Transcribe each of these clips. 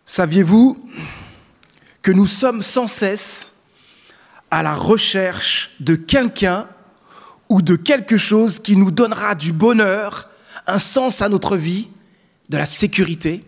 Saviez-vous que nous sommes sans cesse à la recherche de quelqu'un ou de quelque chose qui nous donnera du bonheur, un sens à notre vie, de la sécurité?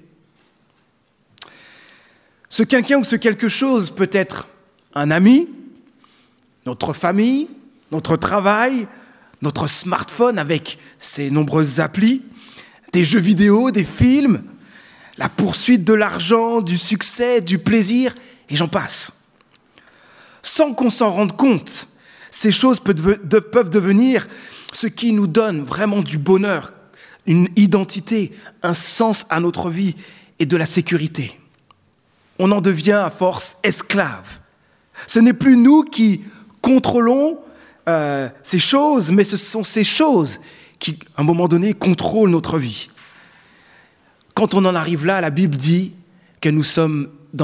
Ce quelqu'un ou ce quelque chose peut être un ami, notre famille, notre travail, notre smartphone avec ses nombreuses applis, des jeux vidéo, des films, la poursuite de l'argent, du succès, du plaisir, et j'en passe. Sans qu'on s'en rende compte, ces choses peuvent devenir ce qui nous donne vraiment du bonheur, une identité, un sens à notre vie et de la sécurité. On en devient à force esclave. Ce n'est plus nous qui contrôlons ces choses, mais ce sont ces choses qui, à un moment donné, contrôlent notre vie. Quand on en arrive là, la Bible dit que nous sommes dans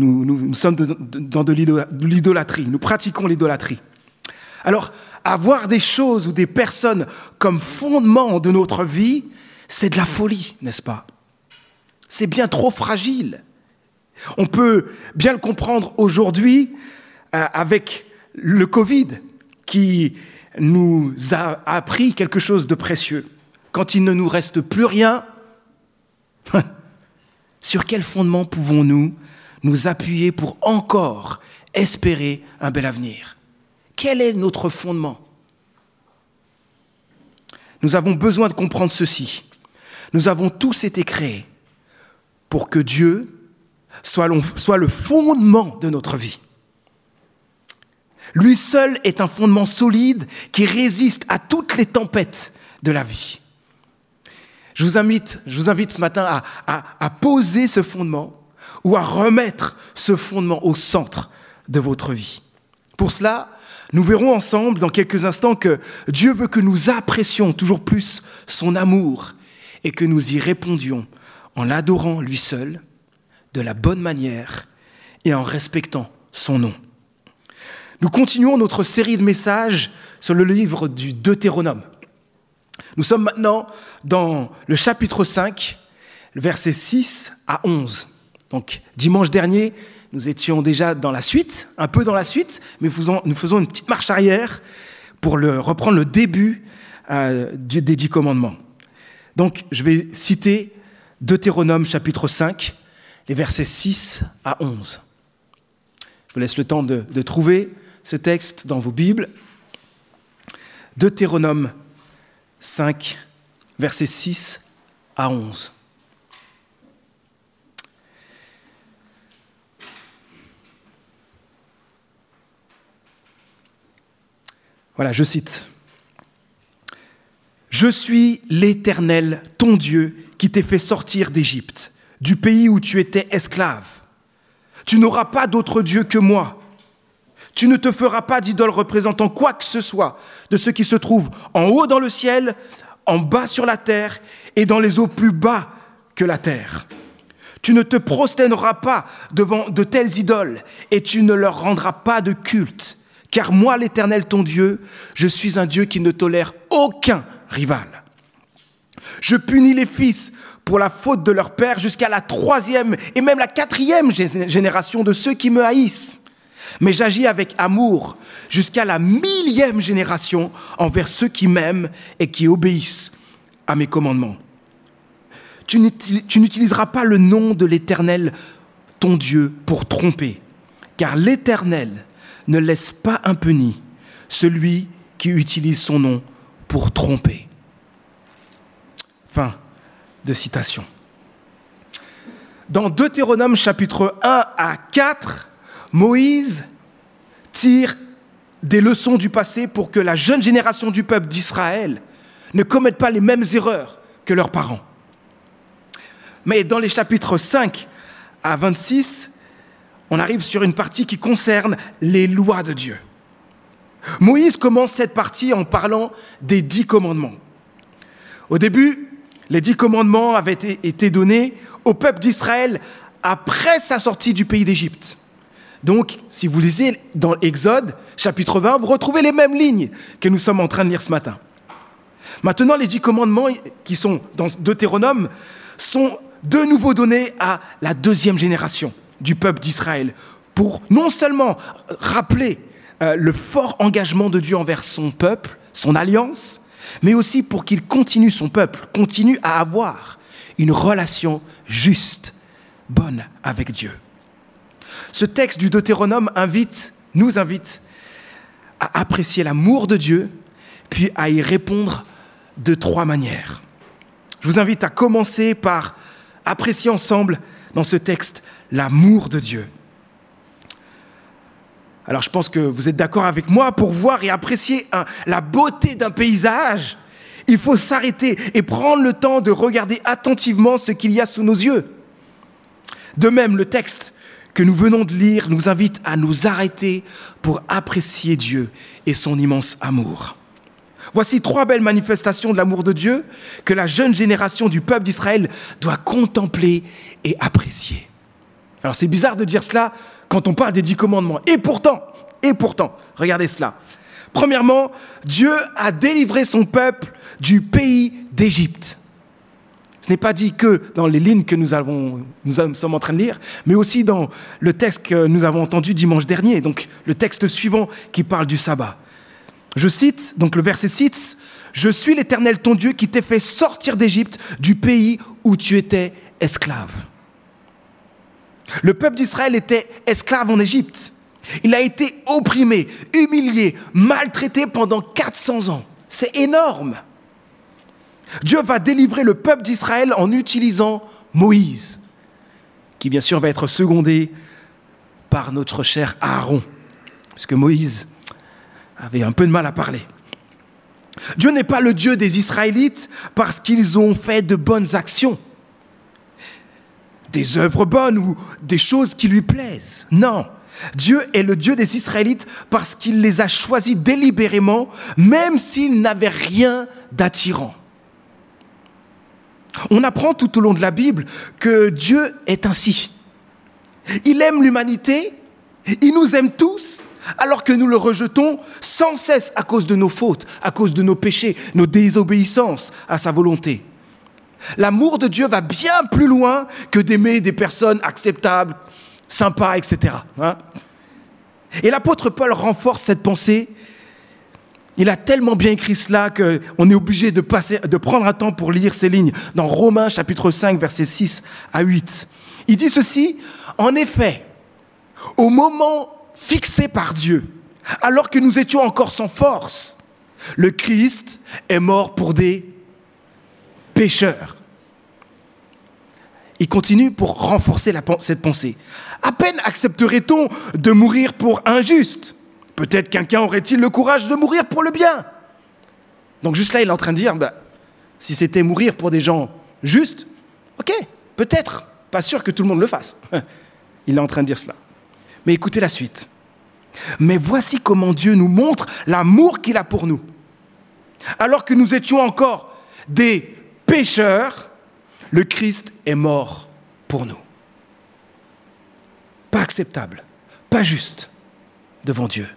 de l'idolâtrie. Nous pratiquons l'idolâtrie. Alors, avoir des choses ou des personnes comme fondement de notre vie, c'est de la folie, n'est-ce pas? C'est bien trop fragile. On peut bien le comprendre aujourd'hui avec le Covid qui nous a appris quelque chose de précieux. Quand il ne nous reste plus rien, sur quel fondement pouvons-nous nous appuyer pour encore espérer un bel avenir? Quel est notre fondement? Nous avons besoin de comprendre ceci. Nous avons tous été créés pour que Dieu soit le fondement de notre vie. Lui seul est un fondement solide qui résiste à toutes les tempêtes de la vie. Je vous invite ce matin à poser ce fondement ou à remettre ce fondement au centre de votre vie. Pour cela, nous verrons ensemble dans quelques instants que Dieu veut que nous apprécions toujours plus son amour et que nous y répondions en l'adorant lui seul, de la bonne manière et en respectant son nom. Nous continuons notre série de messages sur le livre du Deutéronome. Nous sommes maintenant dans le chapitre 5, versets 6 à 11. Donc, dimanche dernier, nous étions déjà dans la suite, un peu dans la suite, mais nous faisons une petite marche arrière pour reprendre le début des 10 commandements. Donc, je vais citer Deutéronome chapitre 5, les versets 6 à 11. Je vous laisse le temps de trouver ce texte dans vos Bibles. Deutéronome 5, versets 6 à 11. Voilà, je cite. « Je suis l'Éternel, ton Dieu, qui t'ai fait sortir d'Égypte, du pays où tu étais esclave. Tu n'auras pas d'autre Dieu que moi. Tu ne te feras pas d'idole représentant quoi que ce soit de ce qui se trouve en haut dans le ciel, en bas sur la terre et dans les eaux plus bas que la terre. Tu ne te prosterneras pas devant de telles idoles et tu ne leur rendras pas de culte. Car moi, l'Éternel, ton Dieu, je suis un Dieu qui ne tolère aucun rival. Je punis les fils pour la faute de leur père jusqu'à la 3e et même la 4e génération de ceux qui me haïssent. Mais j'agis avec amour jusqu'à la 1000e génération envers ceux qui m'aiment et qui obéissent à mes commandements. Tu n'utiliseras pas le nom de l'Éternel, ton Dieu, pour tromper, car l'Éternel ne laisse pas impuni celui qui utilise son nom pour tromper. » Fin de citation. Dans Deutéronome chapitre 1 à 4, Moïse tire des leçons du passé pour que la jeune génération du peuple d'Israël ne commette pas les mêmes erreurs que leurs parents. Mais dans les chapitres 5 à 26, on arrive sur une partie qui concerne les lois de Dieu. Moïse commence cette partie en parlant des 10 commandements. Au début, les 10 commandements avaient été donnés au peuple d'Israël après sa sortie du pays d'Égypte. Donc, si vous lisez dans Exode, chapitre 20, vous retrouvez les mêmes lignes que nous sommes en train de lire ce matin. Maintenant, les 10 commandements qui sont dans Deutéronome sont de nouveau donné à la deuxième génération du peuple d'Israël pour non seulement rappeler le fort engagement de Dieu envers son peuple, son alliance, mais aussi pour qu'il continue, son peuple, continue à avoir une relation juste, bonne avec Dieu. Ce texte du Deutéronome nous invite à apprécier l'amour de Dieu, puis à y répondre de 3 manières. Je vous invite à commencer par apprécier ensemble dans ce texte l'amour de Dieu. Alors je pense que vous êtes d'accord avec moi, pour voir et apprécier la beauté d'un paysage, il faut s'arrêter et prendre le temps de regarder attentivement ce qu'il y a sous nos yeux. De même, le texte que nous venons de lire nous invite à nous arrêter pour apprécier Dieu et son immense amour. Voici 3 belles manifestations de l'amour de Dieu que la jeune génération du peuple d'Israël doit contempler et apprécier. Alors c'est bizarre de dire cela quand on parle des 10 commandements. Et pourtant, regardez cela. Premièrement, Dieu a délivré son peuple du pays d'Égypte. Ce n'est pas dit que dans les lignes que nous sommes en train de lire, mais aussi dans le texte que nous avons entendu dimanche dernier, donc le texte suivant qui parle du sabbat. Je cite, donc le verset 6, « Je suis l'Éternel ton Dieu qui t'ai fait sortir d'Égypte, du pays où tu étais esclave. » Le peuple d'Israël était esclave en Égypte. Il a été opprimé, humilié, maltraité pendant 400 ans. C'est énorme. Dieu va délivrer le peuple d'Israël en utilisant Moïse, qui bien sûr va être secondé par notre cher Aaron, puisque Moïse avait un peu de mal à parler. Dieu n'est pas le Dieu des Israélites parce qu'ils ont fait de bonnes actions, des œuvres bonnes ou des choses qui lui plaisent. Non, Dieu est le Dieu des Israélites parce qu'il les a choisis délibérément, même s'ils n'avaient rien d'attirant. On apprend tout au long de la Bible que Dieu est ainsi. Il aime l'humanité, il nous aime tous, alors que nous le rejetons sans cesse à cause de nos fautes, à cause de nos péchés, nos désobéissances à sa volonté. L'amour de Dieu va bien plus loin que d'aimer des personnes acceptables, sympas, etc. Et l'apôtre Paul renforce cette pensée. Il a tellement bien écrit cela qu'on est obligé de prendre un temps pour lire ces lignes dans Romains chapitre 5, versets 6 à 8. Il dit ceci, « En effet, au moment fixé par Dieu, alors que nous étions encore sans force, le Christ est mort pour des pécheurs. » Il continue pour renforcer cette pensée. « À peine accepterait-on de mourir pour un juste. Peut-être quelqu'un aurait-il le courage de mourir pour le bien. » Donc juste là, il est en train de dire, si c'était mourir pour des gens justes, ok, peut-être, pas sûr que tout le monde le fasse. Il est en train de dire cela. Mais écoutez la suite. « Mais voici comment Dieu nous montre l'amour qu'il a pour nous. Alors que nous étions encore des pécheurs, le Christ est mort pour nous. » Pas acceptable, pas juste devant Dieu.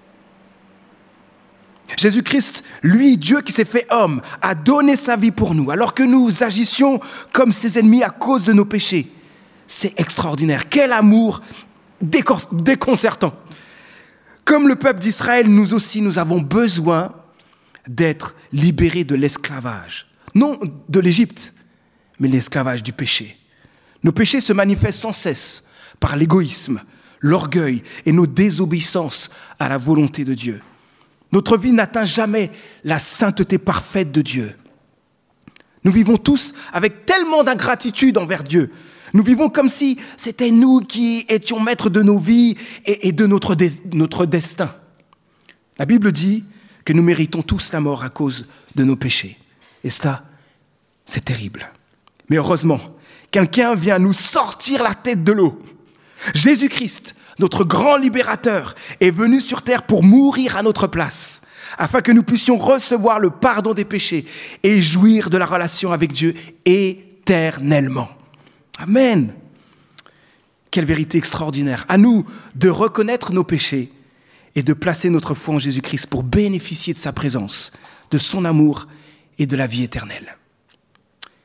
Jésus-Christ, lui, Dieu qui s'est fait homme, a donné sa vie pour nous, alors que nous agissions comme ses ennemis à cause de nos péchés. C'est extraordinaire. Quel amour déconcertant. Comme le peuple d'Israël, nous aussi, nous avons besoin d'être libérés de l'esclavage. Non de l'Égypte, mais l'esclavage du péché. Nos péchés se manifestent sans cesse par l'égoïsme, l'orgueil et nos désobéissances à la volonté de Dieu. Notre vie n'atteint jamais la sainteté parfaite de Dieu. Nous vivons tous avec tellement d'ingratitude envers Dieu. Nous vivons comme si c'était nous qui étions maîtres de nos vies et de notre destin. La Bible dit que nous méritons tous la mort à cause de nos péchés. Et cela, c'est terrible. Mais heureusement, quelqu'un vient nous sortir la tête de l'eau. Jésus-Christ, notre grand libérateur, est venu sur terre pour mourir à notre place, afin que nous puissions recevoir le pardon des péchés et jouir de la relation avec Dieu éternellement. Amen. Quelle vérité extraordinaire. À nous de reconnaître nos péchés et de placer notre foi en Jésus-Christ pour bénéficier de sa présence, de son amour et de la vie éternelle.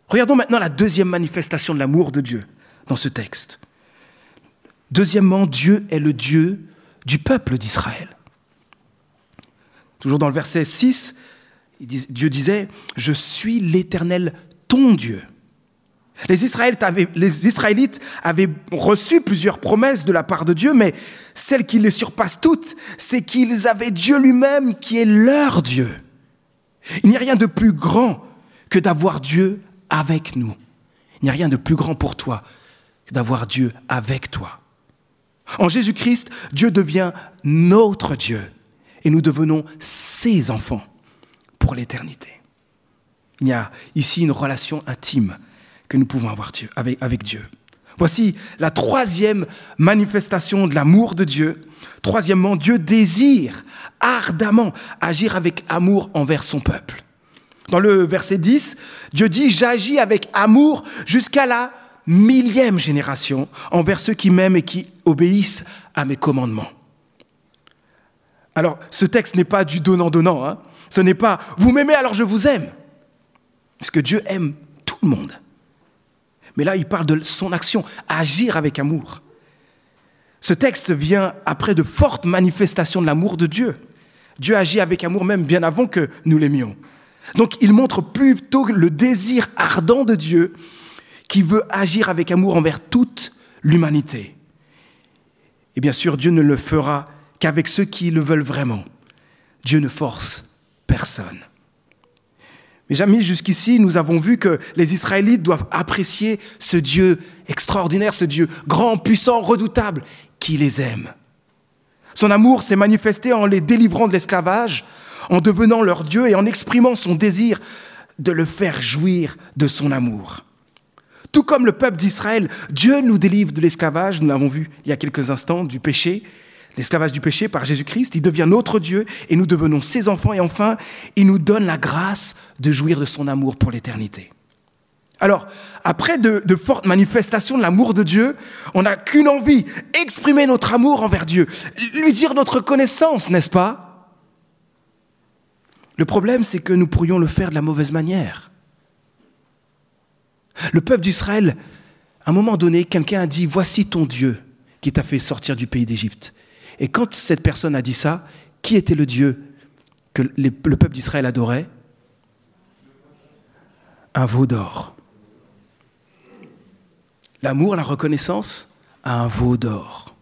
Regardons maintenant la deuxième manifestation de l'amour de Dieu dans ce texte. Deuxièmement, Dieu est le Dieu du peuple d'Israël. Toujours dans le verset 6, Dieu disait « Je suis l'Éternel, ton Dieu ». Les Israélites avaient reçu plusieurs promesses de la part de Dieu, mais celle qui les surpasse toutes, c'est qu'ils avaient Dieu lui-même qui est leur Dieu. Il n'y a rien de plus grand que d'avoir Dieu avec nous. Il n'y a rien de plus grand pour toi que d'avoir Dieu avec toi. En Jésus-Christ, Dieu devient notre Dieu et nous devenons ses enfants pour l'éternité. Il y a ici une relation intime que nous pouvons avoir avec Dieu. Voici la troisième manifestation de l'amour de Dieu. Troisièmement, Dieu désire ardemment agir avec amour envers son peuple. Dans le verset 10, Dieu dit « J'agis avec amour jusqu'à la 1000e génération envers ceux qui m'aiment et qui obéissent à mes commandements. » Alors, ce texte n'est pas du donnant-donnant. Hein. Ce n'est pas « Vous m'aimez, alors je vous aime ». Parce que Dieu aime tout le monde. Mais là, il parle de son action, agir avec amour. Ce texte vient après de fortes manifestations de l'amour de Dieu. Dieu agit avec amour même bien avant que nous l'aimions. Donc, il montre plutôt le désir ardent de Dieu qui veut agir avec amour envers toute l'humanité. Et bien sûr, Dieu ne le fera qu'avec ceux qui le veulent vraiment. Dieu ne force personne. Mes amis, jusqu'ici, nous avons vu que les Israélites doivent apprécier ce Dieu extraordinaire, ce Dieu grand, puissant, redoutable, qui les aime. Son amour s'est manifesté en les délivrant de l'esclavage, en devenant leur Dieu et en exprimant son désir de le faire jouir de son amour. Tout comme le peuple d'Israël, Dieu nous délivre de l'esclavage, nous l'avons vu il y a quelques instants, du péché, l'esclavage du péché par Jésus-Christ, il devient notre Dieu et nous devenons ses enfants et enfin, il nous donne la grâce de jouir de son amour pour l'éternité. Alors, après de fortes manifestations de l'amour de Dieu, on n'a qu'une envie, exprimer notre amour envers Dieu, lui dire notre connaissance, n'est-ce pas ? Le problème, c'est que nous pourrions le faire de la mauvaise manière. Le peuple d'Israël, à un moment donné, quelqu'un a dit « Voici ton Dieu qui t'a fait sortir du pays d'Égypte ». Et quand cette personne a dit ça, qui était le Dieu que le peuple d'Israël adorait ? Un veau d'or. L'amour, la reconnaissance à un veau d'or.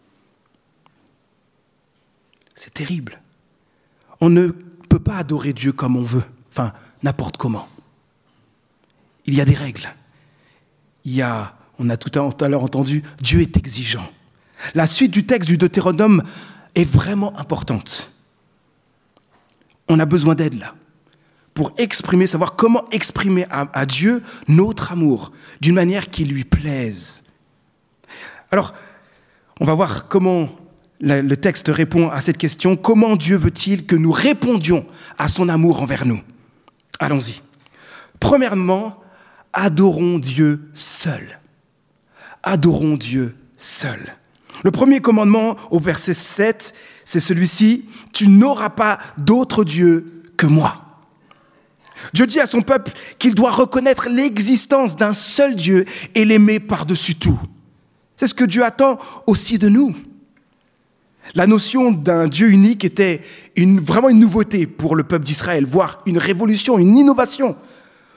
C'est terrible. On ne peut pas adorer Dieu comme on veut, enfin, n'importe comment. Il y a des règles. On a tout à l'heure entendu, Dieu est exigeant. La suite du texte du Deutéronome est vraiment importante. On a besoin d'aide là, pour savoir comment exprimer à Dieu notre amour d'une manière qui lui plaise. Alors, on va voir comment le texte répond à cette question. Comment Dieu veut-il que nous répondions à son amour envers nous ? Allons-y. Premièrement, adorons Dieu seul. Adorons Dieu seul. Le premier commandement au verset 7, c'est celui-ci, « Tu n'auras pas d'autre Dieu que moi ». Dieu dit à son peuple qu'il doit reconnaître l'existence d'un seul Dieu et l'aimer par-dessus tout. C'est ce que Dieu attend aussi de nous. La notion d'un Dieu unique était vraiment une nouveauté pour le peuple d'Israël, voire une révolution, une innovation. Pourquoi ?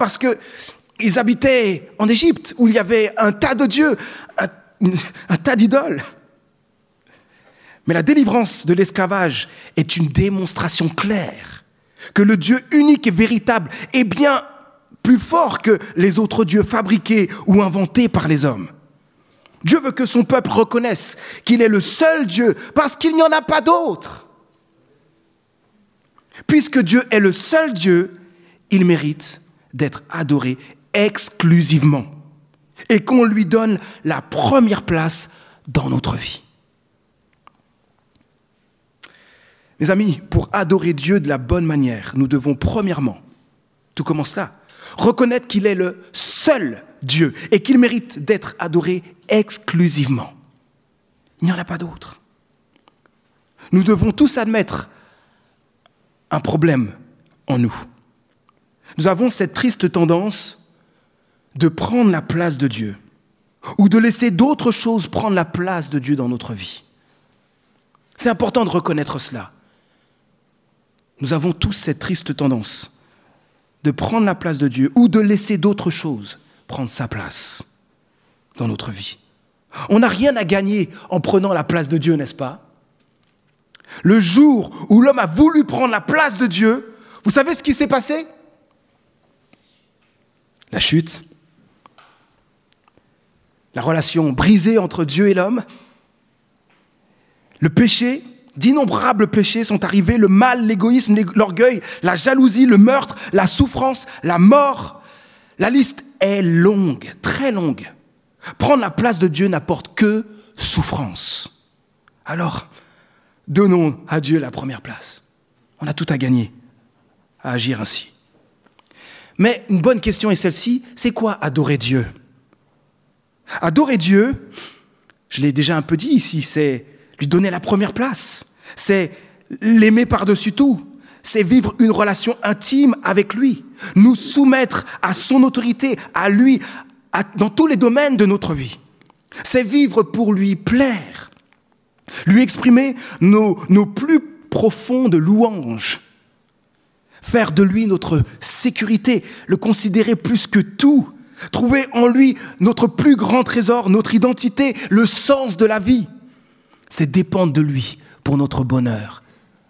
Parce qu'ils habitaient en Égypte, où il y avait un tas de dieux, un tas d'idoles. Mais la délivrance de l'esclavage est une démonstration claire que le Dieu unique et véritable est bien plus fort que les autres dieux fabriqués ou inventés par les hommes. Dieu veut que son peuple reconnaisse qu'il est le seul Dieu parce qu'il n'y en a pas d'autre. Puisque Dieu est le seul Dieu, il mérite d'être adoré exclusivement et qu'on lui donne la première place dans notre vie. Mes amis, pour adorer Dieu de la bonne manière, nous devons premièrement, tout commence là, reconnaître qu'il est le seul Dieu et qu'il mérite d'être adoré exclusivement. Il n'y en a pas d'autre. Nous devons tous admettre un problème en nous. Nous avons cette triste tendance, de prendre la place de Dieu ou de laisser d'autres choses prendre la place de Dieu dans notre vie. C'est important de reconnaître cela. Nous avons tous cette triste tendance de prendre la place de Dieu ou de laisser d'autres choses prendre sa place dans notre vie. On n'a rien à gagner en prenant la place de Dieu, n'est-ce pas? Le jour où l'homme a voulu prendre la place de Dieu, vous savez ce qui s'est passé? La chute, la relation brisée entre Dieu et l'homme, le péché, d'innombrables péchés sont arrivés, le mal, l'égoïsme, l'orgueil, la jalousie, le meurtre, la souffrance, la mort. La liste est longue, très longue. Prendre la place de Dieu n'apporte que souffrance. Alors, donnons à Dieu la première place. On a tout à gagner à agir ainsi. Mais une bonne question est celle-ci, c'est quoi adorer Dieu? Adorer Dieu, je l'ai déjà un peu dit ici, c'est lui donner la première place. C'est l'aimer par-dessus tout. C'est vivre une relation intime avec lui. Nous soumettre à son autorité, à lui, dans tous les domaines de notre vie. C'est vivre pour lui plaire. Lui exprimer nos plus profondes louanges. Faire de lui notre sécurité, le considérer plus que tout. Trouver en lui notre plus grand trésor, notre identité, le sens de la vie. C'est dépendre de lui pour notre bonheur.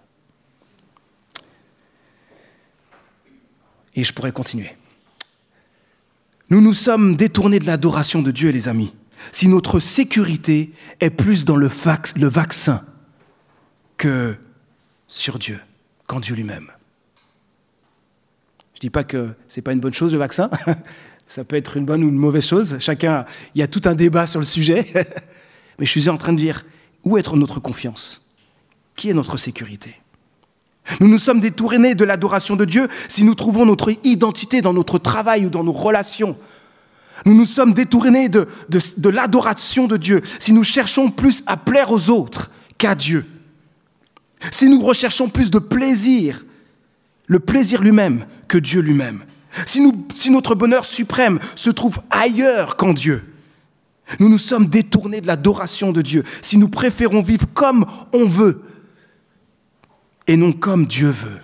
Et je pourrais continuer. Nous nous sommes détournés de l'adoration de Dieu, les amis, si notre sécurité est plus dans le vaccin que sur Dieu, qu'en Dieu lui-même. Je ne dis pas que ce n'est pas une bonne chose, le vaccin. Ça peut être une bonne ou une mauvaise chose. Il y a tout un débat sur le sujet. Mais je suis en train de dire, où est notre confiance? Qui est notre sécurité? Nous nous sommes détournés de l'adoration de Dieu si nous trouvons notre identité dans notre travail ou dans nos relations. Nous nous sommes détournés de l'adoration de Dieu si nous cherchons plus à plaire aux autres qu'à Dieu. Si nous recherchons plus de plaisir, le plaisir lui-même, que Dieu lui-même. Si notre bonheur suprême se trouve ailleurs qu'en Dieu. Nous nous sommes détournés de l'adoration de Dieu si nous préférons vivre comme on veut et non comme Dieu veut.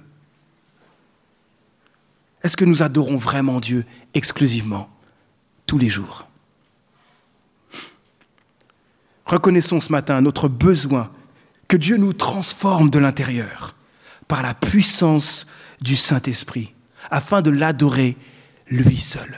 Est-ce que nous adorons vraiment Dieu exclusivement, tous les jours? Reconnaissons ce matin notre besoin que Dieu nous transforme de l'intérieur par la puissance du Saint-Esprit, afin de l'adorer lui seul.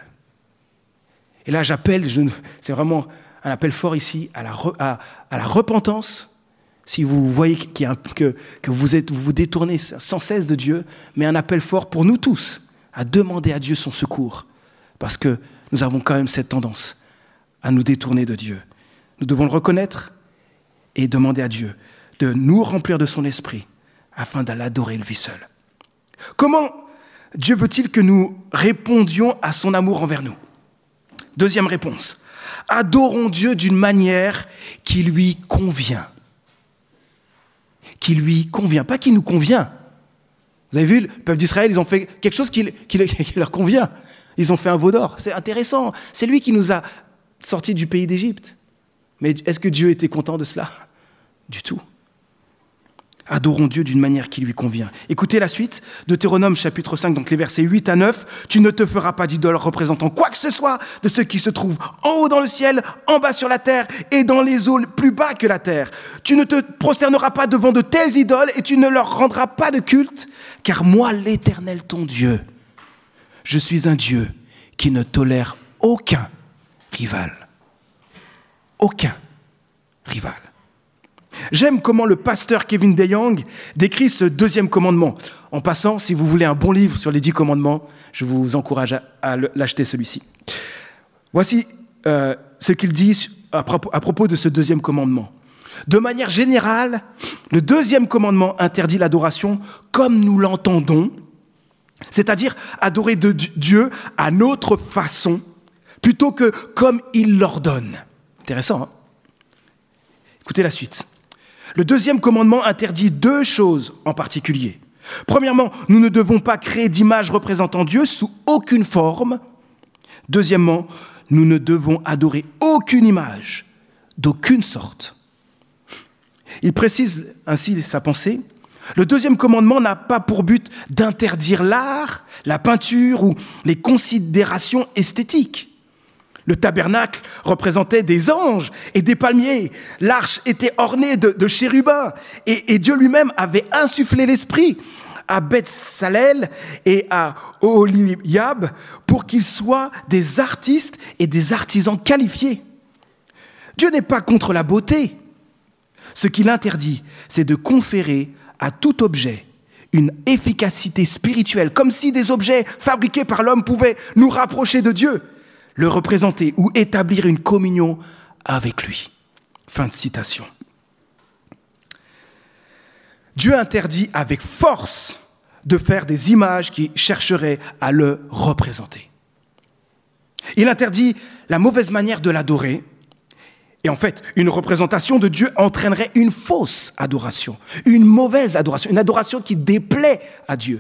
Et là, c'est vraiment un appel fort ici à la repentance. Si vous voyez que vous vous détournez sans cesse de Dieu, mais un appel fort pour nous tous à demander à Dieu son secours, parce que nous avons quand même cette tendance à nous détourner de Dieu. Nous devons le reconnaître et demander à Dieu de nous remplir de son esprit afin de l'adorer lui seul. Comment Dieu veut-il que nous répondions à son amour envers nous? Deuxième réponse. Adorons Dieu d'une manière qui lui convient. Qui lui convient, pas qui nous convient. Vous avez vu, le peuple d'Israël, ils ont fait quelque chose qui leur convient. Ils ont fait un veau d'or. C'est intéressant. C'est lui qui nous a sortis du pays d'Égypte. Mais est-ce que Dieu était content de cela? Du tout. Adorons Dieu d'une manière qui lui convient. Écoutez la suite, Deutéronome chapitre 5, donc les versets 8 à 9. « Tu ne te feras pas d'idole représentant quoi que ce soit de ce qui se trouve en haut dans le ciel, en bas sur la terre et dans les eaux plus bas que la terre. Tu ne te prosterneras pas devant de telles idoles et tu ne leur rendras pas de culte, car moi, l'Éternel, ton Dieu, je suis un Dieu qui ne tolère aucun rival. » Aucun rival. J'aime comment le pasteur Kevin DeYoung décrit ce deuxième commandement. En passant, si vous voulez un bon livre sur les 10 commandements, je vous encourage à l'acheter celui-ci. Voici ce qu'il dit à propos de ce deuxième commandement. De manière générale, le deuxième commandement interdit l'adoration comme nous l'entendons, c'est-à-dire adorer Dieu à notre façon, plutôt que comme il l'ordonne. Intéressant, hein? Écoutez la suite. Le deuxième commandement interdit 2 choses en particulier. Premièrement, nous ne devons pas créer d'image représentant Dieu sous aucune forme. Deuxièmement, nous ne devons adorer aucune image, d'aucune sorte. Il précise ainsi sa pensée. Le deuxième commandement n'a pas pour but d'interdire l'art, la peinture ou les considérations esthétiques. Le tabernacle représentait des anges et des palmiers. L'arche était ornée de chérubins. Et Dieu lui-même avait insufflé l'esprit à Beth-Salel et à Oholiab pour qu'ils soient des artistes et des artisans qualifiés. Dieu n'est pas contre la beauté. Ce qu'il interdit, c'est de conférer à tout objet une efficacité spirituelle, comme si des objets fabriqués par l'homme pouvaient nous rapprocher de Dieu, le représenter ou établir une communion avec lui. Fin de citation. Dieu interdit avec force de faire des images qui chercheraient à le représenter. Il interdit la mauvaise manière de l'adorer. Et en fait, une représentation de Dieu entraînerait une fausse adoration, une mauvaise adoration, une adoration qui déplaît à Dieu,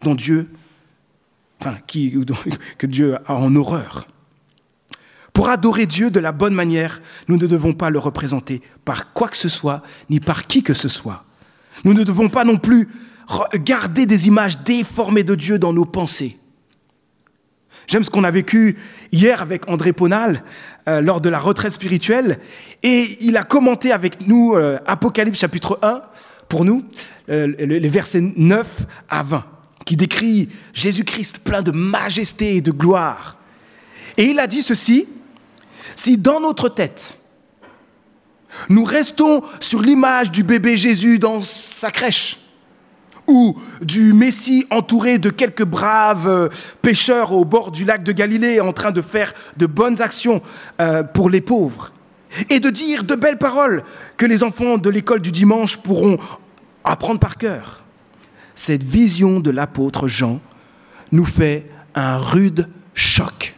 que Dieu a en horreur. Pour adorer Dieu de la bonne manière, nous ne devons pas le représenter par quoi que ce soit, ni par qui que ce soit. Nous ne devons pas non plus garder des images déformées de Dieu dans nos pensées. J'aime ce qu'on a vécu hier avec André Ponal lors de la retraite spirituelle. Et il a commenté avec nous Apocalypse chapitre 1, pour nous, les versets 9 à 20, qui décrit Jésus-Christ plein de majesté et de gloire. Et il a dit ceci: si dans notre tête, nous restons sur l'image du bébé Jésus dans sa crèche, ou du Messie entouré de quelques braves pêcheurs au bord du lac de Galilée en train de faire de bonnes actions pour les pauvres, et de dire de belles paroles que les enfants de l'école du dimanche pourront apprendre par cœur. Cette vision de l'apôtre Jean nous fait un rude choc.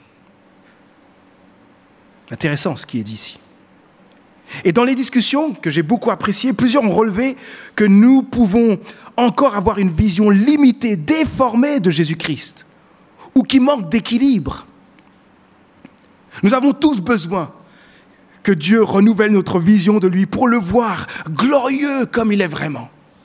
Intéressant ce qui est dit ici. Et dans les discussions que j'ai beaucoup appréciées, plusieurs ont relevé que nous pouvons encore avoir une vision limitée, déformée de Jésus-Christ, ou qui manque d'équilibre. Nous avons tous besoin que Dieu renouvelle notre vision de lui pour le voir glorieux comme il est vraiment.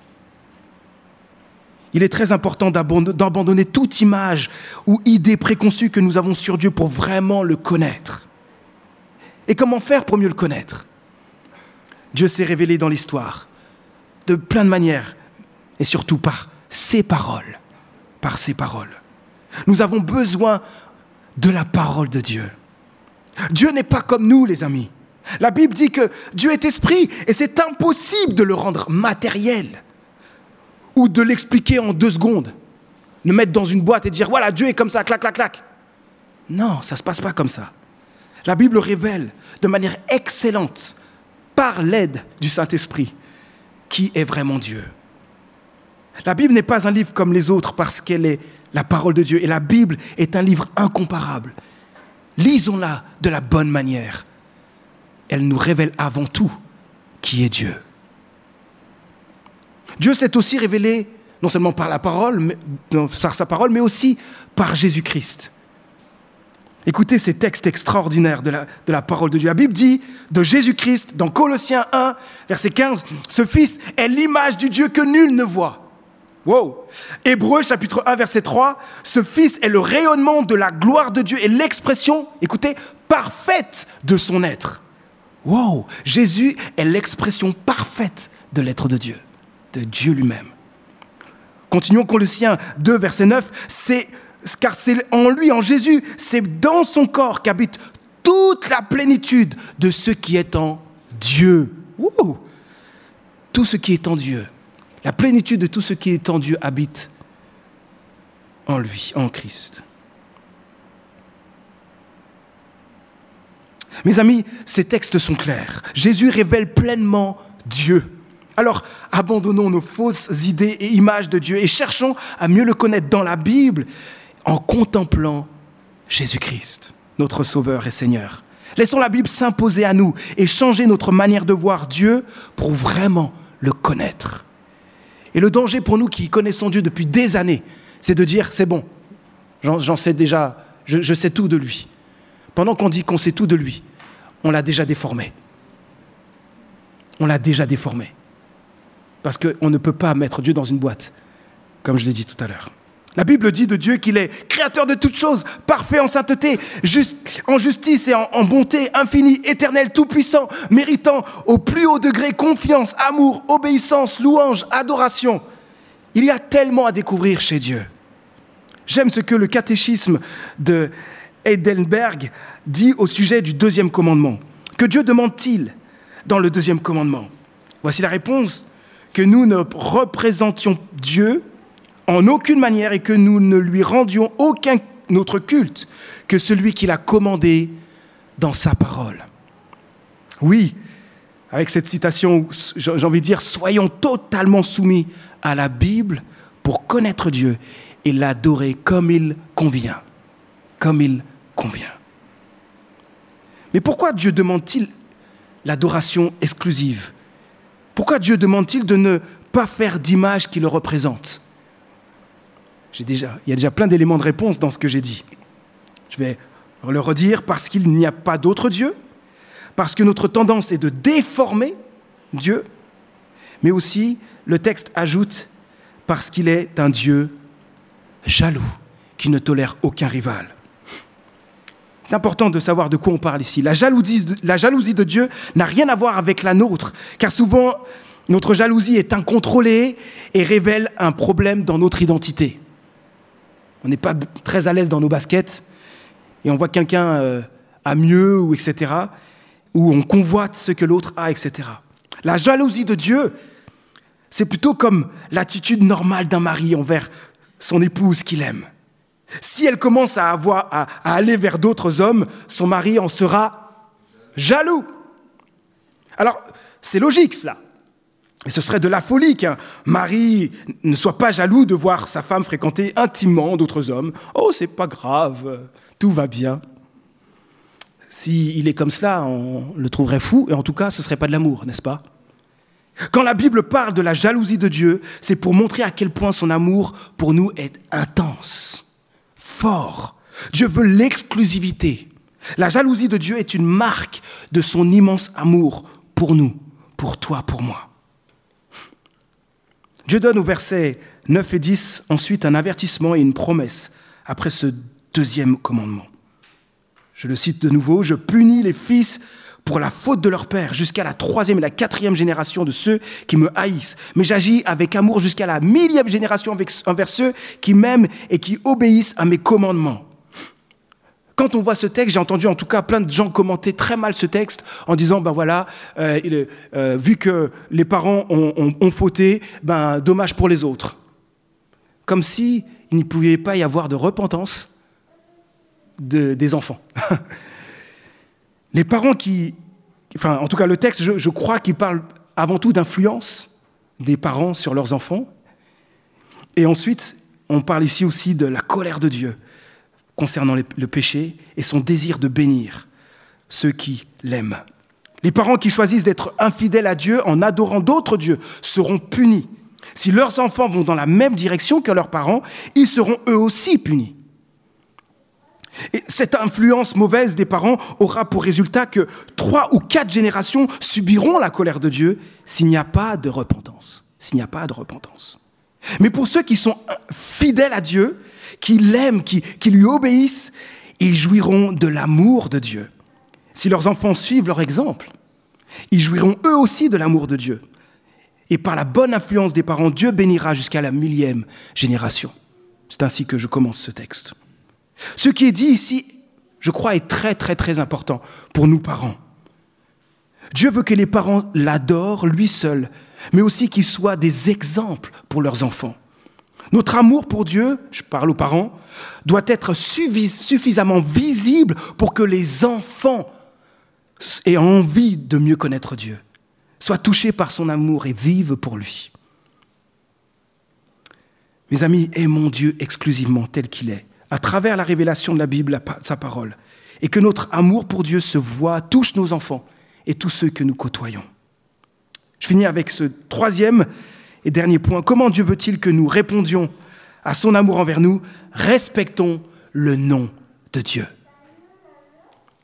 Il est très important d'abandonner toute image ou idée préconçue que nous avons sur Dieu pour vraiment le connaître. Et comment faire pour mieux le connaître ? Dieu s'est révélé dans l'histoire de plein de manières, et surtout par ses paroles. Par ses paroles. Nous avons besoin de la parole de Dieu. Dieu n'est pas comme nous, les amis. La Bible dit que Dieu est esprit, et c'est impossible de le rendre matériel ou de l'expliquer en 2 secondes. Le mettre dans une boîte et dire, voilà, Dieu est comme ça, clac, clac, clac. Non, ça ne se passe pas comme ça. La Bible révèle de manière excellente, par l'aide du Saint-Esprit, qui est vraiment Dieu. La Bible n'est pas un livre comme les autres parce qu'elle est la parole de Dieu. Et la Bible est un livre incomparable. Lisons-la de la bonne manière. Elle nous révèle avant tout qui est Dieu. Dieu s'est aussi révélé non seulement par la parole, par sa parole, mais aussi par Jésus-Christ. Écoutez ces textes extraordinaires de la parole de Dieu. La Bible dit de Jésus-Christ, dans Colossiens 1, verset 15, « Ce Fils est l'image du Dieu que nul ne voit. » Wow. Hébreux, chapitre 1, verset 3, « Ce Fils est le rayonnement de la gloire de Dieu et l'expression, écoutez, parfaite de son être. » Wow. Jésus est l'expression parfaite de l'être de Dieu lui-même. Continuons, Colossiens 2, verset 9, car c'est en lui, en Jésus, c'est dans son corps qu'habite toute la plénitude de ce qui est en Dieu. Wouh! Tout ce qui est en Dieu. La plénitude de tout ce qui est en Dieu habite en lui, en Christ. Mes amis, ces textes sont clairs. Jésus révèle pleinement Dieu. Alors, abandonnons nos fausses idées et images de Dieu et cherchons à mieux le connaître dans la Bible en contemplant Jésus-Christ, notre Sauveur et Seigneur. Laissons la Bible s'imposer à nous et changer notre manière de voir Dieu pour vraiment le connaître. Et le danger pour nous qui connaissons Dieu depuis des années, c'est de dire, c'est bon, j'en sais déjà, je sais tout de lui. pendant qu'on dit qu'on sait tout de lui, on l'a déjà déformé. On l'a déjà déformé. Parce qu'on ne peut pas mettre Dieu dans une boîte, comme je l'ai dit tout à l'heure. La Bible dit de Dieu qu'il est créateur de toutes choses, parfait en sainteté, en justice et en bonté, infini, éternel, tout-puissant, méritant au plus haut degré confiance, amour, obéissance, louange, adoration. Il y a tellement à découvrir chez Dieu. J'aime ce que le catéchisme de Heidelberg dit au sujet du deuxième commandement. Que Dieu demande-t-il dans le deuxième commandement? Voici la réponse. Que nous ne représentions Dieu en aucune manière et que nous ne lui rendions aucun autre culte que celui qu'il a commandé dans sa parole. Oui, avec cette citation, j'ai envie de dire, soyons totalement soumis à la Bible pour connaître Dieu et l'adorer comme il convient. Comme il convient. Mais pourquoi Dieu demande-t-il l'adoration exclusive? Pourquoi Dieu demande-t-il de ne pas faire d'image qui le représente? Il y a déjà plein d'éléments de réponse dans ce que j'ai dit. Je vais le redire, parce qu'il n'y a pas d'autre Dieu, parce que notre tendance est de déformer Dieu, mais aussi, le texte ajoute, parce qu'il est un Dieu jaloux, qui ne tolère aucun rival. C'est important de savoir de quoi on parle ici. La jalousie de Dieu n'a rien à voir avec la nôtre, car souvent, notre jalousie est incontrôlée et révèle un problème dans notre identité. On n'est pas très à l'aise dans nos baskets et on voit quelqu'un a mieux, ou etc., ou on convoite ce que l'autre a, etc. La jalousie de Dieu, c'est plutôt comme l'attitude normale d'un mari envers son épouse qu'il aime. Si elle commence à aller vers d'autres hommes, son mari en sera jaloux. Alors, c'est logique cela. Et ce serait de la folie qu'un mari ne soit pas jaloux de voir sa femme fréquenter intimement d'autres hommes. Oh, c'est pas grave, tout va bien. S'il est comme cela, on le trouverait fou, et en tout cas, ce ne serait pas de l'amour, n'est-ce pas? Quand la Bible parle de la jalousie de Dieu, c'est pour montrer à quel point son amour pour nous est intense, fort. Dieu veut l'exclusivité. La jalousie de Dieu est une marque de son immense amour pour nous, pour toi, pour moi. Dieu donne au versets 9 et 10 ensuite un avertissement et une promesse après ce deuxième commandement. Je le cite de nouveau, « Je punis les fils pour la faute de leur père jusqu'à la 3e et la 4e génération de ceux qui me haïssent. Mais j'agis avec amour jusqu'à la 1000e génération envers ceux qui m'aiment et qui obéissent à mes commandements. » Quand on voit ce texte, j'ai entendu en tout cas plein de gens commenter très mal ce texte en disant, vu que les parents ont fauté, dommage pour les autres. Comme si il n'y pouvait pas y avoir de repentance des enfants. Les parents en tout cas le texte, je crois qu'il parle avant tout d'influence des parents sur leurs enfants. Et ensuite, on parle ici aussi de la colère de Dieu concernant le péché et son désir de bénir ceux qui l'aiment. Les parents qui choisissent d'être infidèles à Dieu en adorant d'autres dieux seront punis. Si leurs enfants vont dans la même direction que leurs parents, ils seront eux aussi punis. Et cette influence mauvaise des parents aura pour résultat que 3 ou 4 générations subiront la colère de Dieu s'il n'y a pas de repentance. Mais pour ceux qui sont fidèles à Dieu, qui l'aiment, qui lui obéissent, ils jouiront de l'amour de Dieu. Si leurs enfants suivent leur exemple, ils jouiront eux aussi de l'amour de Dieu. Et par la bonne influence des parents, Dieu bénira jusqu'à la 1000e génération. C'est ainsi que je commence ce texte. Ce qui est dit ici, je crois, est très, très, très important pour nous parents. Dieu veut que les parents l'adorent, lui seul, mais aussi qu'ils soient des exemples pour leurs enfants. Notre amour pour Dieu, je parle aux parents, doit être suffisamment visible pour que les enfants aient envie de mieux connaître Dieu, soient touchés par son amour et vivent pour lui. Mes amis, aimons Dieu exclusivement tel qu'il est, à travers la révélation de la Bible, sa parole, et que notre amour pour Dieu se voit, touche nos enfants et tous ceux que nous côtoyons. Je finis avec ce 3e et dernier point. Comment Dieu veut-il que nous répondions à son amour envers nous? Respectons le nom de Dieu.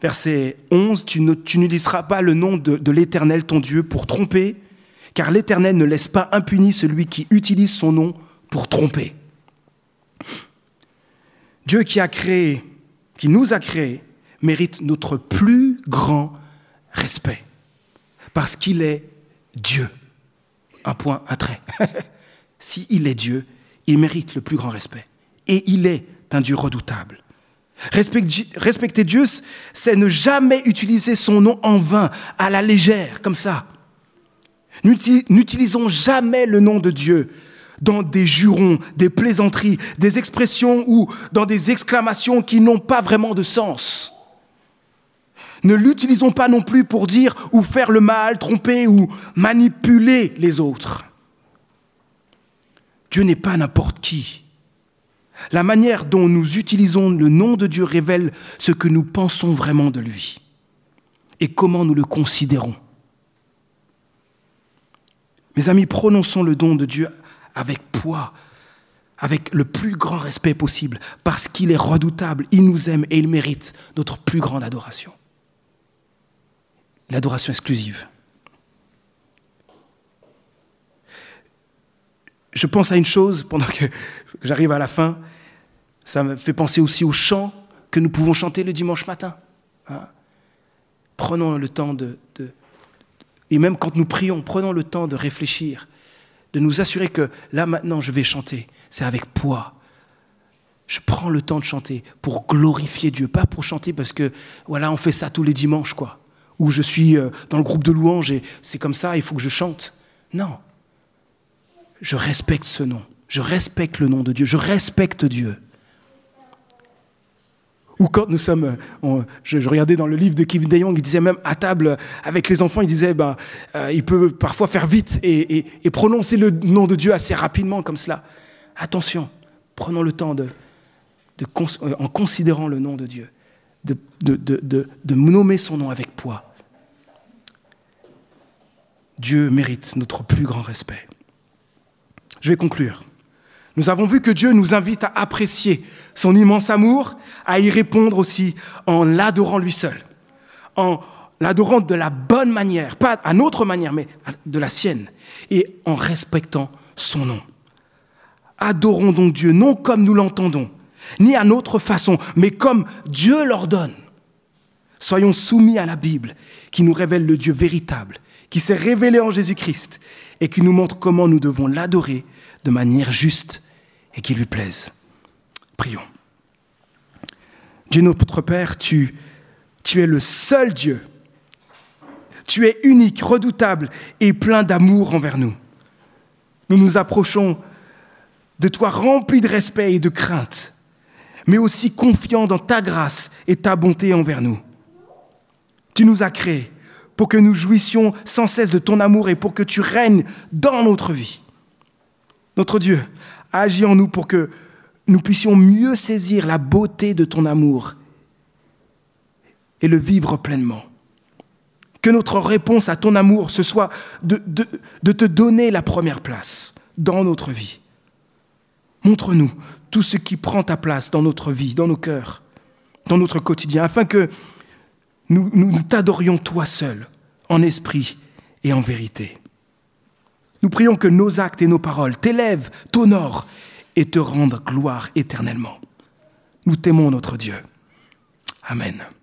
Verset 11, tu n'utiliseras pas le nom de l'Éternel, ton Dieu, pour tromper, car l'Éternel ne laisse pas impuni celui qui utilise son nom pour tromper. Dieu qui nous a créés, mérite notre plus grand respect, parce qu'il est Dieu. Un point, un trait. S'il est Dieu, il mérite le plus grand respect. Et il est un Dieu redoutable. Respecter Dieu, c'est ne jamais utiliser son nom en vain, à la légère, comme ça. N'utilisons jamais le nom de Dieu dans des jurons, des plaisanteries, des expressions ou dans des exclamations qui n'ont pas vraiment de sens. Ne l'utilisons pas non plus pour dire ou faire le mal, tromper ou manipuler les autres. Dieu n'est pas n'importe qui. La manière dont nous utilisons le nom de Dieu révèle ce que nous pensons vraiment de lui et comment nous le considérons. Mes amis, prononçons le nom de Dieu avec poids, avec le plus grand respect possible, parce qu'il est redoutable, il nous aime et il mérite notre plus grande adoration. L'adoration exclusive. Je pense à une chose, pendant que j'arrive à la fin, ça me fait penser aussi aux chants que nous pouvons chanter le dimanche matin. Hein? Prenons le temps et même quand nous prions, prenons le temps de réfléchir, de nous assurer que là maintenant je vais chanter, c'est avec poids. Je prends le temps de chanter pour glorifier Dieu, pas pour chanter parce que voilà, on fait ça tous les dimanches, quoi. Ou je suis dans le groupe de louanges et c'est comme ça, il faut que je chante. Non. Je respecte ce nom. Je respecte le nom de Dieu. Je respecte Dieu. Ou quand nous sommes... Je regardais dans le livre de Kim Dae-Jong, il disait même à table avec les enfants, il disait il peut parfois faire vite et prononcer le nom de Dieu assez rapidement comme cela. Attention, prenons le temps en considérant le nom de Dieu, de nommer son nom avec poids. Dieu mérite notre plus grand respect. Je vais conclure. Nous avons vu que Dieu nous invite à apprécier son immense amour, à y répondre aussi en l'adorant lui seul, en l'adorant de la bonne manière, pas à notre manière, mais de la sienne, et en respectant son nom. Adorons donc Dieu, non comme nous l'entendons, ni à notre façon, mais comme Dieu l'ordonne. Soyons soumis à la Bible, qui nous révèle le Dieu véritable, qui s'est révélé en Jésus-Christ et qui nous montre comment nous devons l'adorer de manière juste et qui lui plaise. Prions. Dieu notre Père, tu es le seul Dieu. Tu es unique, redoutable et plein d'amour envers nous. Nous nous approchons de toi remplis de respect et de crainte, mais aussi confiants dans ta grâce et ta bonté envers nous. Tu nous as créés pour que nous jouissions sans cesse de ton amour et pour que tu règnes dans notre vie. Notre Dieu, agis en nous pour que nous puissions mieux saisir la beauté de ton amour et le vivre pleinement. Que notre réponse à ton amour, ce soit de te donner la première place dans notre vie. Montre-nous tout ce qui prend ta place dans notre vie, dans nos cœurs, dans notre quotidien, afin que nous t'adorions toi seul, en esprit et en vérité. Nous prions que nos actes et nos paroles t'élèvent, t'honorent et te rendent gloire éternellement. Nous t'aimons, notre Dieu. Amen.